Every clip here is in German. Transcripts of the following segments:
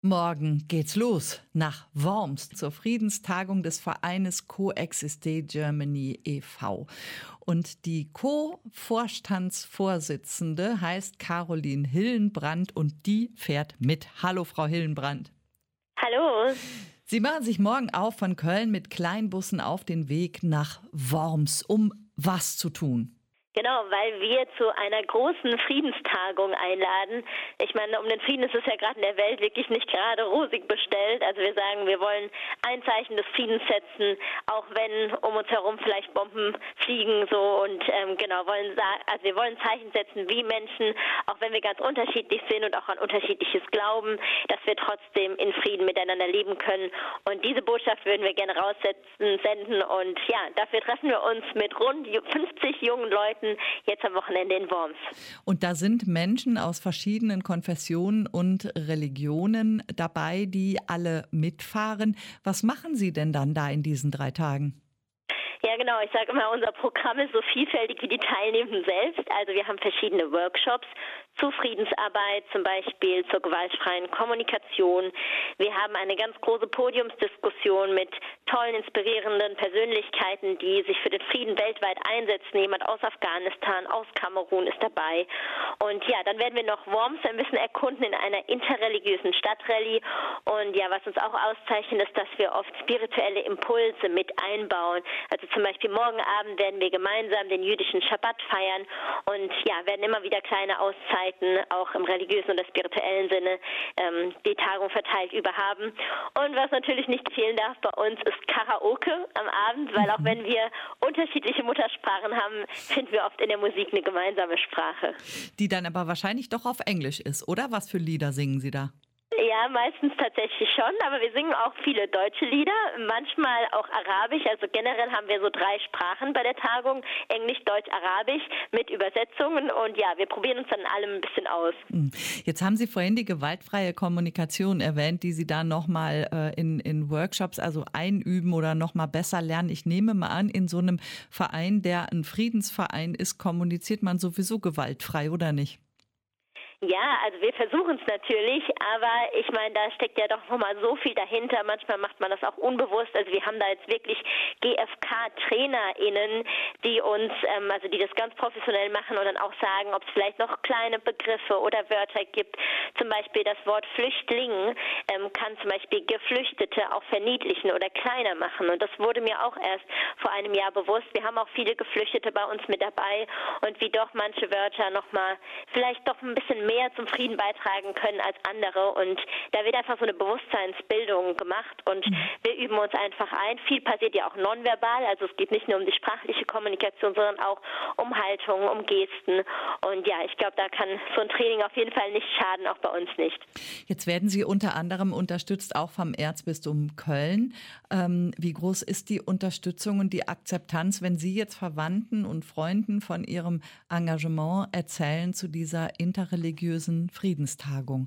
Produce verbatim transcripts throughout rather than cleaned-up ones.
Morgen geht's los nach Worms zur Friedenstagung des Vereines Coexiste Germany e V Und die Co-Vorstandsvorsitzende heißt Caroline Hillenbrand und die fährt mit. Hallo, Frau Hillenbrand. Hallo. Sie machen sich morgen auf von Köln mit Kleinbussen auf den Weg nach Worms, um was zu tun? Genau, weil wir zu einer großen Friedenstagung einladen. Ich meine, um den Frieden ist es ja gerade in der Welt wirklich nicht gerade rosig bestellt. Also wir sagen, wir wollen ein Zeichen des Friedens setzen, auch wenn um uns herum vielleicht Bomben fliegen so und ähm, genau wollen also wir wollen Zeichen setzen, wie Menschen, auch wenn wir ganz unterschiedlich sind und auch an unterschiedliches glauben, dass wir trotzdem in Frieden miteinander leben können. Und diese Botschaft würden wir gerne raussetzen, senden und ja, dafür treffen wir uns mit rund fünfzig jungen Leuten jetzt am Wochenende in Worms. Und da sind Menschen aus verschiedenen Konfessionen und Religionen dabei, die alle mitfahren. Was machen Sie denn dann da in diesen drei Tagen? Ja, genau. Ich sage immer, unser Programm ist so vielfältig wie die Teilnehmenden selbst. Also wir haben verschiedene Workshops zur Friedensarbeit, zum Beispiel zur gewaltfreien Kommunikation. Wir haben eine ganz große Podiumsdiskussion mit tollen, inspirierenden Persönlichkeiten, die sich für den Frieden weltweit einsetzen. Jemand aus Afghanistan, aus Kamerun ist dabei. Und ja, dann werden wir noch Worms ein bisschen erkunden in einer interreligiösen Stadtrallye. Und ja, was uns auch auszeichnet, ist, dass wir oft spirituelle Impulse mit einbauen. Also zum Beispiel morgen Abend werden wir gemeinsam den jüdischen Schabbat feiern und ja, werden immer wieder kleine Auszeiten, auch im religiösen oder spirituellen Sinne, ähm, die Tagung verteilt über haben. Und was natürlich nicht fehlen darf bei uns, ist Karaoke am Abend, weil auch wenn wir unterschiedliche Muttersprachen haben, finden wir oft in der Musik eine gemeinsame Sprache. Die dann aber wahrscheinlich doch auf Englisch ist, oder? Was für Lieder singen Sie da? Ja, meistens tatsächlich schon, aber wir singen auch viele deutsche Lieder, manchmal auch Arabisch, also generell haben wir so drei Sprachen bei der Tagung, Englisch, Deutsch, Arabisch mit Übersetzungen und ja, wir probieren uns dann allem ein bisschen aus. Jetzt haben Sie vorhin die gewaltfreie Kommunikation erwähnt, die Sie da nochmal äh, in, in Workshops also einüben oder nochmal besser lernen. Ich nehme mal an, in so einem Verein, der ein Friedensverein ist, kommuniziert man sowieso gewaltfrei, oder nicht? Ja, also wir versuchen es natürlich, aber ich meine, da steckt ja doch nochmal so viel dahinter. Manchmal macht man das auch unbewusst. Also wir haben da jetzt wirklich G F K-TrainerInnen, die uns, ähm, also die das ganz professionell machen und dann auch sagen, ob es vielleicht noch kleine Begriffe oder Wörter gibt. Zum Beispiel das Wort Flüchtling ähm, kann zum Beispiel Geflüchtete auch verniedlichen oder kleiner machen. Und das wurde mir auch erst vor einem Jahr bewusst. Wir haben auch viele Geflüchtete bei uns mit dabei und wie doch manche Wörter nochmal vielleicht doch ein bisschen mehr mehr zum Frieden beitragen können als andere und da wird einfach so eine Bewusstseinsbildung gemacht und wir üben uns einfach ein. Viel passiert ja auch nonverbal, also es geht nicht nur um die sprachliche Kommunikation, sondern auch um Haltung, um Gesten und ja, ich glaube, da kann so ein Training auf jeden Fall nicht schaden, auch bei uns nicht. Jetzt werden Sie unter anderem unterstützt auch vom Erzbistum Köln. Ähm, wie groß ist die Unterstützung und die Akzeptanz, wenn Sie jetzt Verwandten und Freunden von Ihrem Engagement erzählen zu dieser interreligiösen Friedenstagung?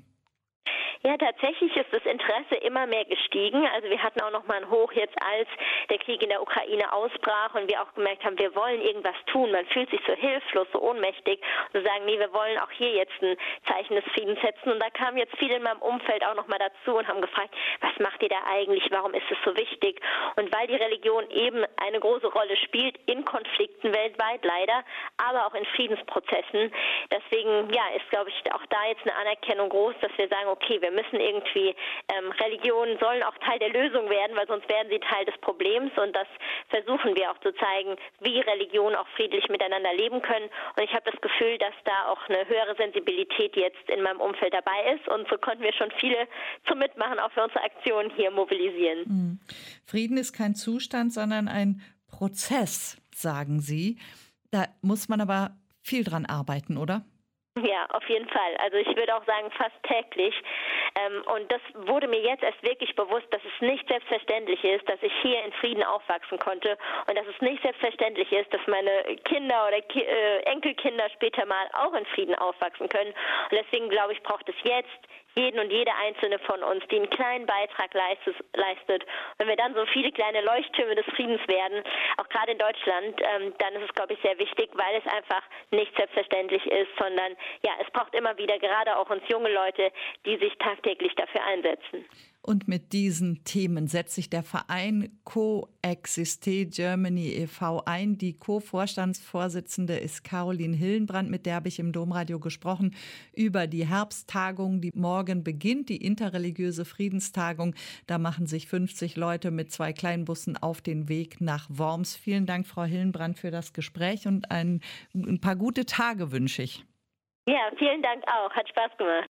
Ja, tatsächlich ist das Interesse immer mehr gestiegen. Also wir hatten auch noch mal ein Hoch jetzt, als der Krieg in der Ukraine ausbrach und wir auch gemerkt haben, wir wollen irgendwas tun. Man fühlt sich so hilflos, so ohnmächtig und so sagen, nee, wir wollen auch hier jetzt ein Zeichen des Friedens setzen. Und da kamen jetzt viele in meinem Umfeld auch noch mal dazu und haben gefragt, was macht ihr da eigentlich? Warum ist es so wichtig? Und weil die Religion eben eine große Rolle spielt in Konflikten weltweit, leider, aber auch in Friedensprozessen. Deswegen, ja, ist, glaube ich, auch da jetzt eine Anerkennung groß, dass wir sagen, okay, wir müssen irgendwie, ähm, Religionen sollen auch Teil der Lösung werden, weil sonst werden sie Teil des Problems und das versuchen wir auch zu zeigen, wie Religionen auch friedlich miteinander leben können und ich habe das Gefühl, dass da auch eine höhere Sensibilität jetzt in meinem Umfeld dabei ist und so konnten wir schon viele zum Mitmachen auch für unsere Aktionen hier mobilisieren. Mhm. Frieden ist kein Zustand, sondern ein Prozess, sagen Sie. Da muss man aber viel dran arbeiten, oder? Ja, auf jeden Fall. Also ich würde auch sagen, fast täglich. Ähm, und das wurde mir jetzt erst wirklich bewusst, dass es nicht selbstverständlich ist, dass ich hier in Frieden aufwachsen konnte und dass es nicht selbstverständlich ist, dass meine Kinder oder Ki- äh, Enkelkinder später mal auch in Frieden aufwachsen können. Und deswegen glaube ich, braucht es jetzt jeden und jede einzelne von uns, die einen kleinen Beitrag leistet. leistet. Wenn wir dann so viele kleine Leuchttürme des Friedens werden, auch gerade in Deutschland, ähm, dann ist es, glaube ich, sehr wichtig, weil es einfach nicht selbstverständlich ist, sondern ja, es braucht immer wieder gerade auch uns junge Leute, die sich tagtäglich dafür einsetzen. Und mit diesen Themen setzt sich der Verein Coexiste Germany e V ein. Die Co-Vorstandsvorsitzende ist Caroline Hillenbrand, mit der habe ich im Domradio gesprochen über die Herbsttagung, die morgen beginnt, die interreligiöse Friedenstagung. Da machen sich fünfzig Leute mit zwei Kleinbussen auf den Weg nach Worms. Vielen Dank, Frau Hillenbrand, für das Gespräch und ein, ein paar gute Tage wünsche ich. Ja, vielen Dank auch. Hat Spaß gemacht.